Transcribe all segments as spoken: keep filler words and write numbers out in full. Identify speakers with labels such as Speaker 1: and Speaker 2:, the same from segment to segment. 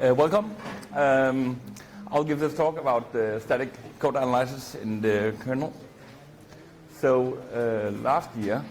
Speaker 1: Uh, welcome. Um, I'll give this talk about uh, static code analysis in the kernel. So uh, last year,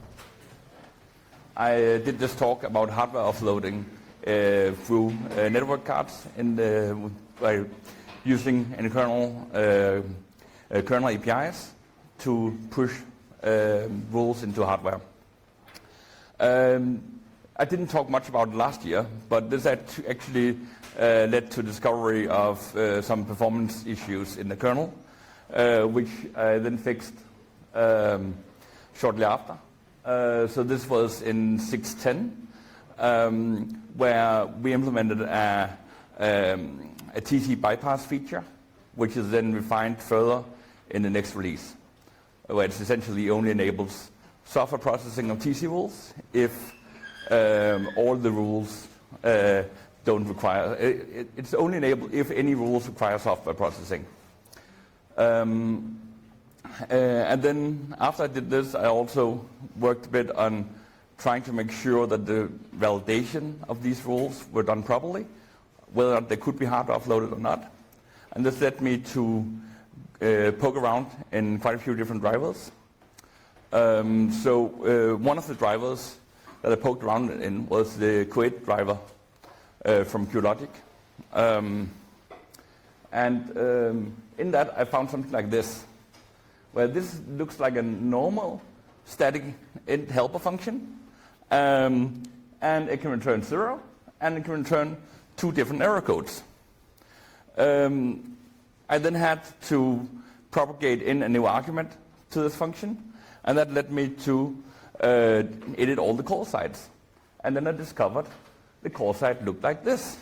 Speaker 1: I uh, did this talk about hardware offloading uh, through uh, network cards in the, by using in kernel uh, uh, kernel A P Is to push uh, rules into hardware. Um, I didn't talk much about it last year, but this actually uh, led to discovery of uh, some performance issues in the kernel, uh, which I then fixed um, shortly after. Uh, so this was in six ten, um, where we implemented a, um, a T C bypass feature, which is then refined further in the next release, where it essentially only enables software processing of T C rules if um, all the rules uh, don't require, it, it, it's only enabled if any rules require software processing. Um, uh, and then after I did this, I also worked a bit on trying to make sure that the validation of these rules were done properly, whether they could be hardware offloaded or not. And this led me to uh, poke around in quite a few different drivers. Um, so uh, one of the drivers that I poked around in was the Kuwait driver uh, from QLogic. Um, and um, in that I found something like this, where this looks like a normal static int helper function, um, and it can return zero, and it can return two different error codes. Um, I then had to propagate in a new argument to this function, and that led me to uh, edit all the call sites. And then I discovered the call site looked like this.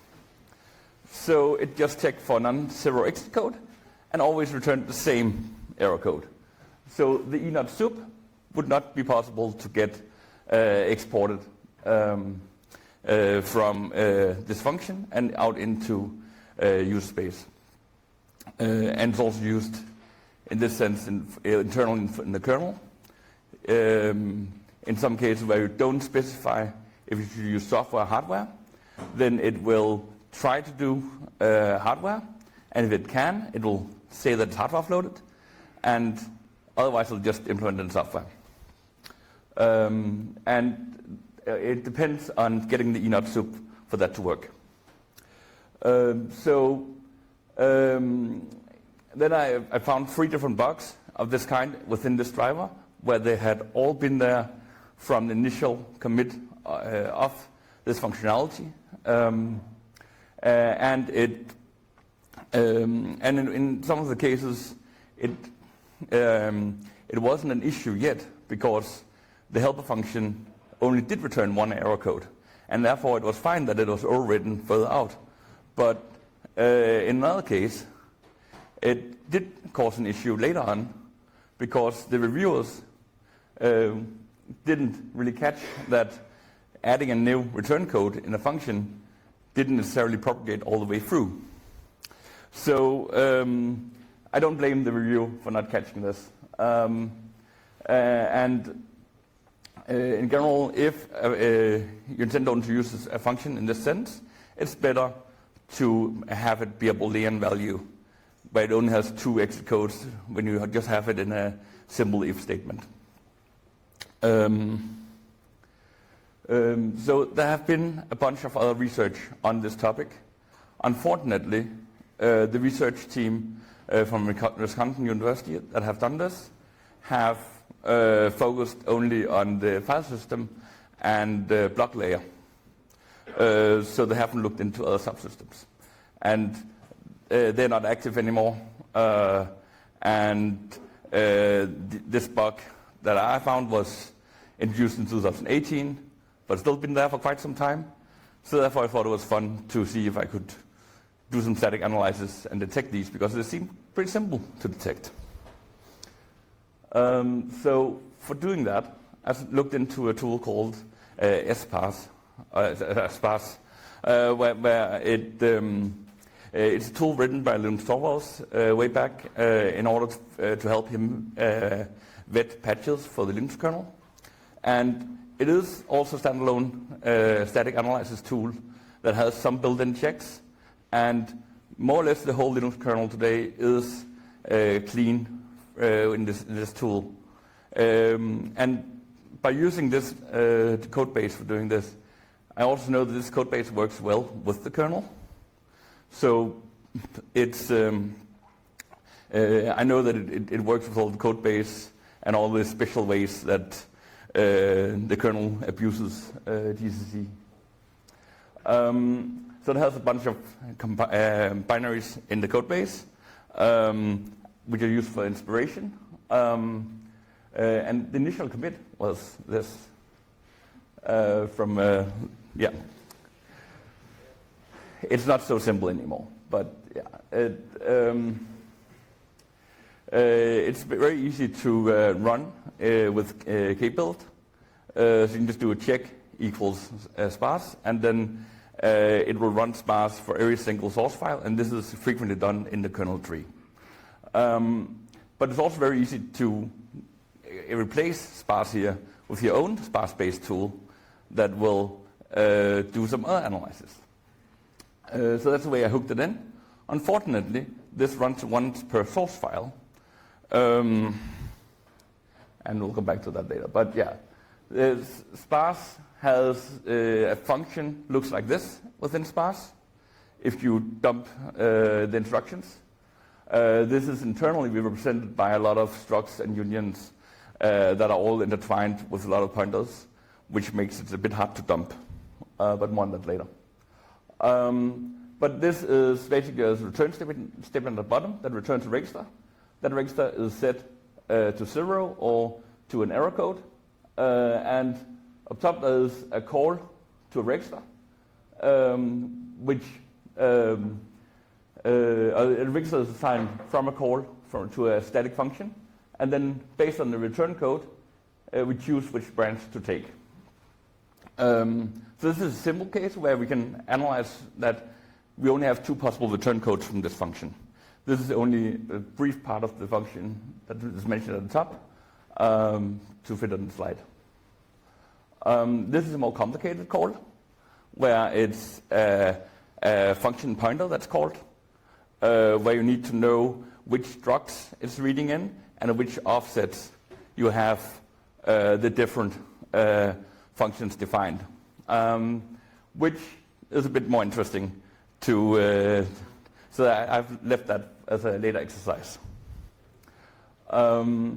Speaker 1: So it just checked for non-zero exit code and always returned the same error code. So the E not sup would not be possible to get uh, exported um, uh, from uh, this function and out into uh, user space. Uh, and it's also used in this sense in, uh, internal in, in the kernel. Um, in some cases where you don't specify if you should use software or hardware, then it will try to do uh, hardware, and if it can, it will say that it's hardware offloaded, and otherwise it'll just implement it in software. Um, and uh, it depends on getting the E not sup for that to work. Um, so um, then I, I found three different bugs of this kind within this driver, where they had all been there from the initial commit uh, of this functionality, um, uh, and it um, and in, in some of the cases it um, it wasn't an issue yet, because the helper function only did return one error code, and therefore it was fine that it was overwritten further out. But uh, in another case, it did cause an issue later on, because the reviewers uh, didn't really catch that adding a new return code in a function didn't necessarily propagate all the way through. So um, I don't blame the review for not catching this. Um, uh, and uh, in general, if uh, uh, you intend on to use a function in this sense, it's better to have it be a Boolean value, where it only has two exit codes when you just have it in a simple if statement. Um, um, so there have been a bunch of other research on this topic. Unfortunately, uh, the research team uh, from Wisconsin University that have done this have uh, focused only on the file system and the block layer. Uh, so they haven't looked into other subsystems. And uh, they're not active anymore. Uh, and uh, th this bug that I found was introduced in two thousand eighteen, but still been there for quite some time. So therefore I thought it was fun to see if I could do some static analysis and detect these, because they seem pretty simple to detect. Um, so for doing that, I looked into a tool called uh, S parse, uh, sparse, uh, where, where it um, it's a tool written by Linus Torvalds uh, way back uh, in order to, uh, to help him uh, vet patches for the Linux kernel. And it is also a standalone uh, static analysis tool that has some built-in checks, and more or less the whole Linux kernel today is uh, clean uh, in, this, in this tool. Um, and by using this uh, code base for doing this, I also know that this code base works well with the kernel. So it's um, uh, I know that it, it, it works with all the code base and all the special ways that uh, the kernel abuses uh, G C C. Um, so it has a bunch of uh, binaries in the code base, um, which are used for inspiration. Um, uh, and the initial commit was this uh, from, uh, yeah. It's not so simple anymore, but yeah, it, um, uh, it's very easy to uh, run uh, with uh, kbuild. Uh, so you can just do a check equals uh, sparse, and then uh, it will run sparse for every single source file, and this is frequently done in the kernel tree. Um, but it's also very easy to uh, replace sparse here with your own sparse-based tool that will uh, do some other analysis. Uh, so that's the way I hooked it in. Unfortunately, this runs once per source file. Um, and we'll come back to that later. But yeah, this sparse has uh, a function, looks like this within sparse, if you dump uh, the instructions. Uh, this is internally represented by a lot of structs and unions uh, that are all intertwined with a lot of pointers, which makes it a bit hard to dump, uh, but more on that later. Um, but this is basically a return statement, statement at the bottom that returns a register. That register is set uh, to zero or to an error code. Uh, and up top there is a call to a register, um, which um, uh, a register is assigned from a call from, to a static function. And then based on the return code, uh, we choose which branch to take. Um, so this is a simple case where we can analyze that we only have two possible return codes from this function. This is only a brief part of the function that is mentioned at the top um, to fit on the slide. Um, this is a more complicated call where it's a, a function pointer that's called, uh, where you need to know which structs it's reading in and which offsets you have uh, the different uh, functions defined, um, which is a bit more interesting to, uh, so I, I've left that as a later exercise. Um,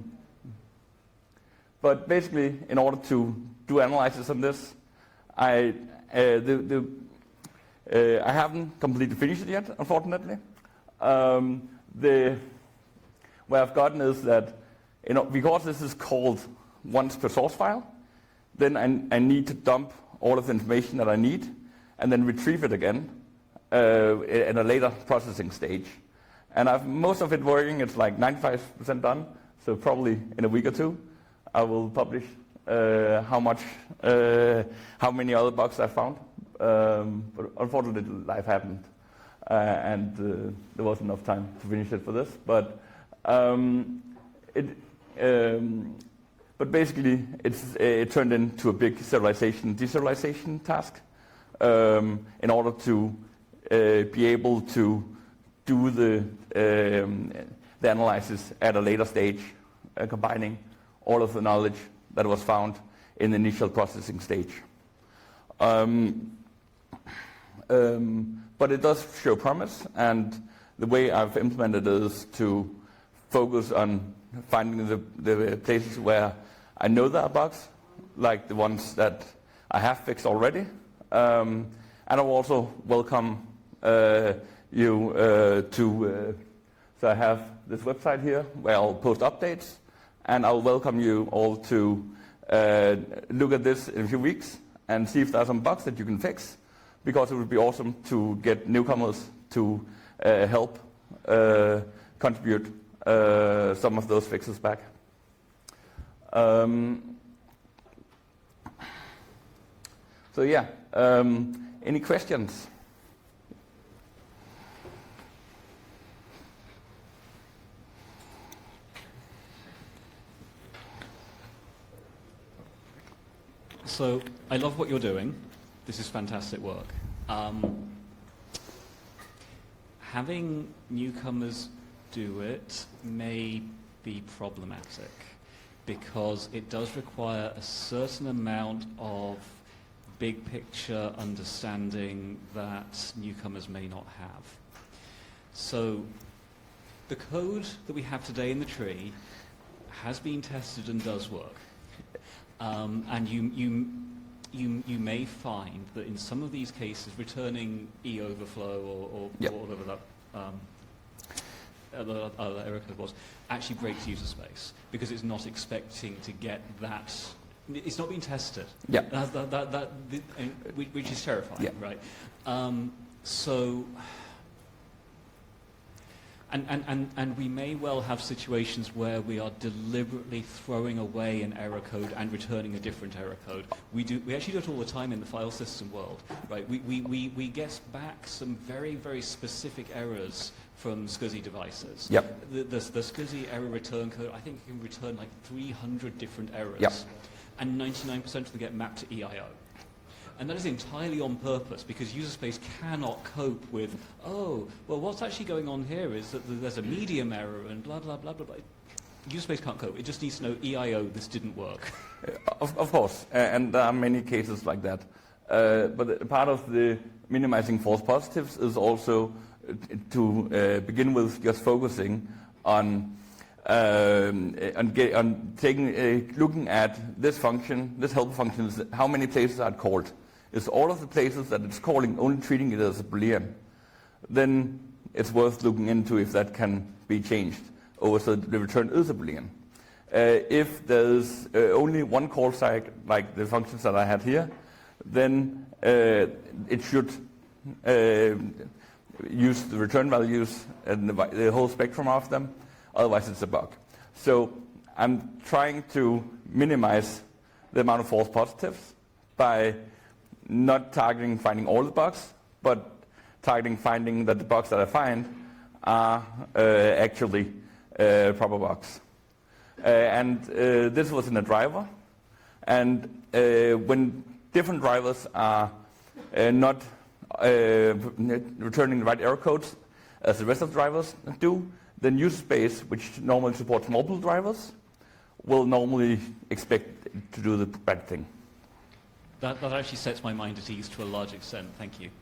Speaker 1: but basically, in order to do analysis on this, I, uh, the, the, uh, I haven't completely finished it yet, unfortunately. Um, the, where I've gotten is that, you know, because this is called once per source file, then I, I need to dump all of the information that I need and then retrieve it again uh, in a later processing stage. And I've most of it working. It's like ninety-five percent done. So probably in a week or two, I will publish uh, how much, uh, how many other bugs I found. Um, but unfortunately, life happened, uh, and uh, there wasn't enough time to finish it for this. But um, it. Um, But basically, it's, it turned into a big serialization, deserialization task um, in order to uh, be able to do the, um, the analysis at a later stage, uh, combining all of the knowledge that was found in the initial processing stage. Um, um, but it does show promise, and the way I've implemented it is to focus on finding the, the places where I know there are bugs, like the ones that I have fixed already. Um, and I will also welcome uh, you uh, to, uh, so I have this website here where I'll post updates, and I'll welcome you all to uh, look at this in a few weeks and see if there are some bugs that you can fix, because it would be awesome to get newcomers to uh, help uh, contribute uh, some of those fixes back. Um, so yeah, um, any questions?
Speaker 2: So I love what you're doing. This is fantastic work. Um, having newcomers do it may be problematic because it does require a certain amount of big picture understanding that newcomers may not have. So the code that we have today in the tree has been tested and does work. Um, and you, you, you, you may find that in some of these cases, returning E overflow or, or,
Speaker 1: yep.
Speaker 2: or whatever that um, other, other error code was, actually breaks user space because it's not expecting to get that. It's not being tested.
Speaker 1: Yeah.
Speaker 2: That, that, that, that, which is terrifying,
Speaker 1: yeah.
Speaker 2: right? Um, so. And, and, and, and we may well have situations where we are deliberately throwing away an error code and returning a different error code. We, do, we actually do it all the time in the file system world. Right? We, we, we, we get back some very, very specific errors from SCSI devices.
Speaker 1: Yep.
Speaker 2: The, the, the SCSI error return code, I think it can return like three hundred different errors.
Speaker 1: Yep.
Speaker 2: And ninety-nine percent of them get mapped to E I O. And that is entirely on purpose because user space cannot cope with, oh, well, what's actually going on here is that there's a medium error and blah, blah, blah, blah, blah. User space can't cope. It just needs to know E I O, this didn't work.
Speaker 1: Of, of course, uh, and there are many cases like that. Uh, but part of the minimizing false positives is also uh, to uh, begin with just focusing on Um, on, get, on taking, uh, looking at this function, this helper function, is how many places are it called. Is all of the places that it's calling only treating it as a Boolean? Then it's worth looking into if that can be changed over so that the return is a Boolean. Uh, if there's uh, only one call cycle, like the functions that I had here, then uh, it should uh, use the return values and the, the whole spectrum of them. Otherwise, it's a bug. So I'm trying to minimize the amount of false positives by not targeting finding all the bugs, but targeting finding that the bugs that I find are uh, actually uh, proper bugs. Uh, and uh, this was in a driver. And uh, when different drivers are uh, not uh, returning the right error codes as the rest of the drivers do, then user space, which normally supports multiple drivers, will normally expect to do the bad thing.
Speaker 2: That, that actually sets my mind at ease to a large extent. Thank you.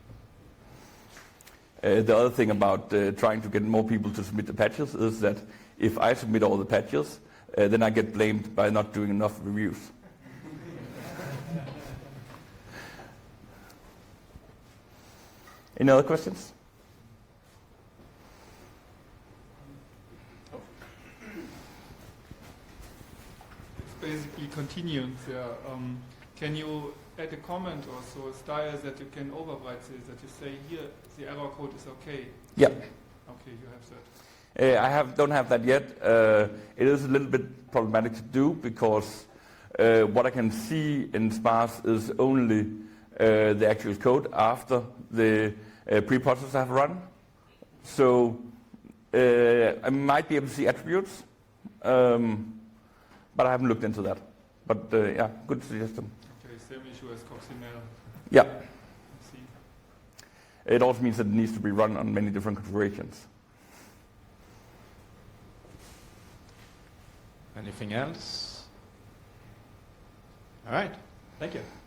Speaker 1: Uh, the other thing about uh, trying to get more people to submit the patches is that if I submit all the patches, uh, then I get blamed by not doing enough reviews. Any other questions?
Speaker 3: Basically continuance, yeah. Um, can you add a comment or so, a style that you can override this, that you say here the error code is okay?
Speaker 1: Yeah.
Speaker 3: Okay, you have that.
Speaker 1: Uh, I have, don't have that yet. Uh, it is a little bit problematic to do because uh, what I can see in Sparse is only uh, the actual code after the uh, pre-process have run. So uh, I might be able to see attributes. Um, But I haven't looked into that. But uh, yeah, good suggestion.
Speaker 3: Okay, same issue as Coccinelle.
Speaker 1: Yeah.
Speaker 3: I see.
Speaker 1: It also means that it needs to be run on many different configurations.
Speaker 4: Anything else? All right. Thank you.